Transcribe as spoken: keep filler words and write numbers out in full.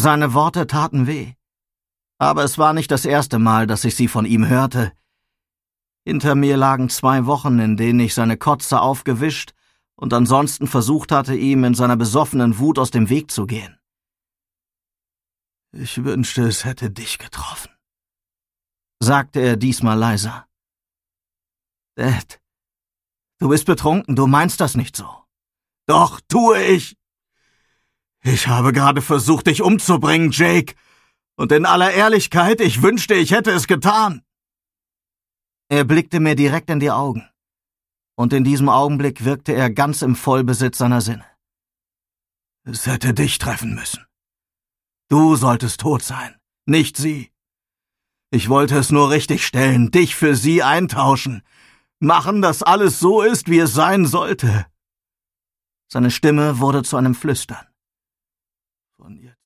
Seine Worte taten weh. Aber es war nicht das erste Mal, dass ich sie von ihm hörte. Hinter mir lagen zwei Wochen, in denen ich seine Kotze aufgewischt und ansonsten versucht hatte, ihm in seiner besoffenen Wut aus dem Weg zu gehen. »Ich wünschte, es hätte dich getroffen«, sagte er diesmal leiser. »Dad, du bist betrunken, du meinst das nicht so.« »Doch, tue ich. Ich habe gerade versucht, dich umzubringen, Jake. Und in aller Ehrlichkeit, ich wünschte, ich hätte es getan.« Er blickte mir direkt in die Augen. Und in diesem Augenblick wirkte er ganz im Vollbesitz seiner Sinne. »Es hätte dich treffen müssen. Du solltest tot sein, nicht sie. Ich wollte es nur richtig stellen, dich für sie eintauschen, machen, dass alles so ist, wie es sein sollte.« Seine Stimme wurde zu einem Flüstern. »Von jetzt